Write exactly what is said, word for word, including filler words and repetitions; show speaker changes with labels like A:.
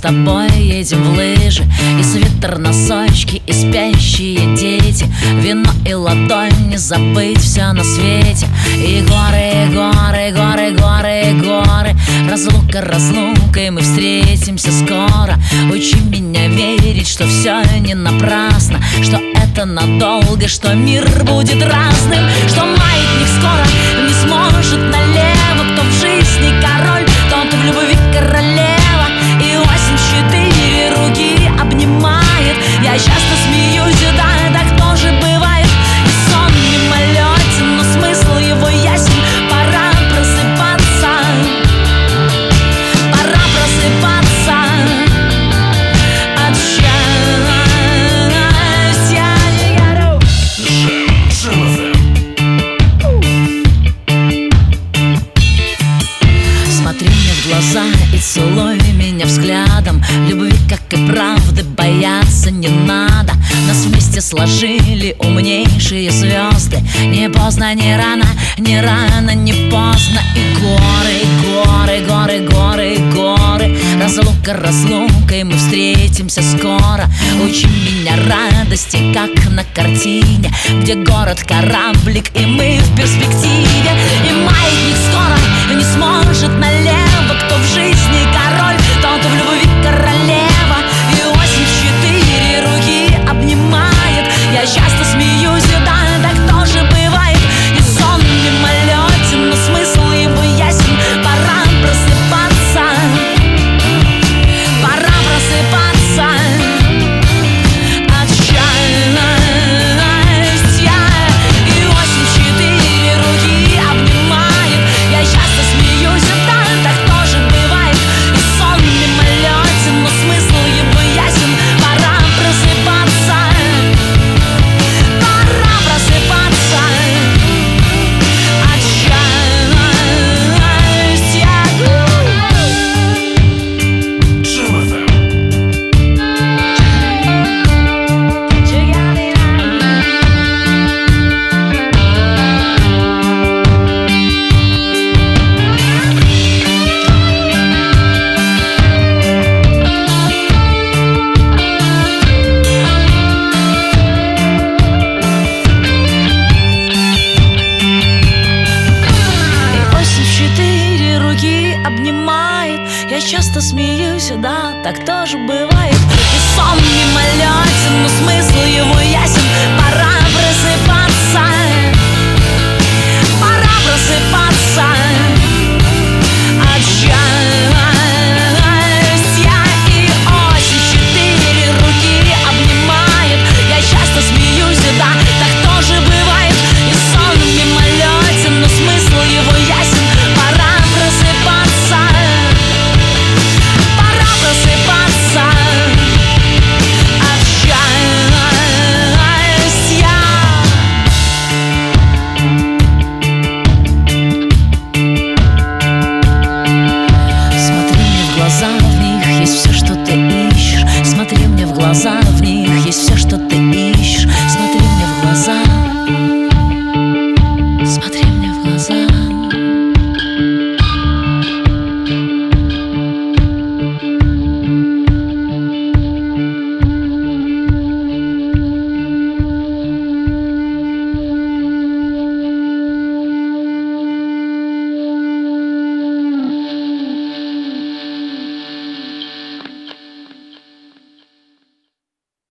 A: тобой едем в лыжи, и свитер, носочки, и спящие дети, вино и ладонь, не забыть все на свете. И горы, и горы, горы, горы, и горы, разлука, разлука, и мы встретимся скоро. Учи меня верить, что все не напрасно, что это надолго, что мир будет разным, что маятник скоро не сможет налево. Кто в жизни король, тот в любви королева, и осень в четыре руки обнимает. Я часто смеюсь, да, так тоже бывает. И сон мимолетен, но смысл его ясен. Пора просыпаться, пора просыпаться от счастья. Смотри мне в глаза и целуй меня взглядом. Любви, как и правды, бояться не надо. Нас вместе сложили умнейшие звезды. Не поздно, не рано, не рано, не поздно. И горы, и горы, горы, горы, и горы, разлука, разлука, и мы встретимся скоро. Учи меня радости, как на картине, где город, кораблик, и мы в перспективе. И маятник скоро не сможет налево. Кто в жизни король, тот в любви королева, и осень в четыре руки обнимает. Я часто смеюсь, да, так тоже бывает. И сон мимолетен, но смысл его ясен. Пора просыпаться, пора просыпаться от счастья. И осень в четыре руки обнимает. Я часто смеюсь, да, так тоже бывает. И сон мимолетен, но смысл его ясен. Пора просыпаться, пора просыпаться от счастья. Обнимает. Я часто смеюсь, да, так тоже бывает. И сон мимолетен, но смысл его ясен. Пора просыпаться, пора просыпаться от счастья. И осень в четыре руки обнимает. Я часто смеюсь, да, так тоже бывает. И сон мимолетен, но смысл его ясен. Пора просыпаться, пора просыпаться от счастья. Смотри мне в глаза, в них есть все, что ты ищешь. Смотри мне в глаза, в них есть все, что ты ищешь.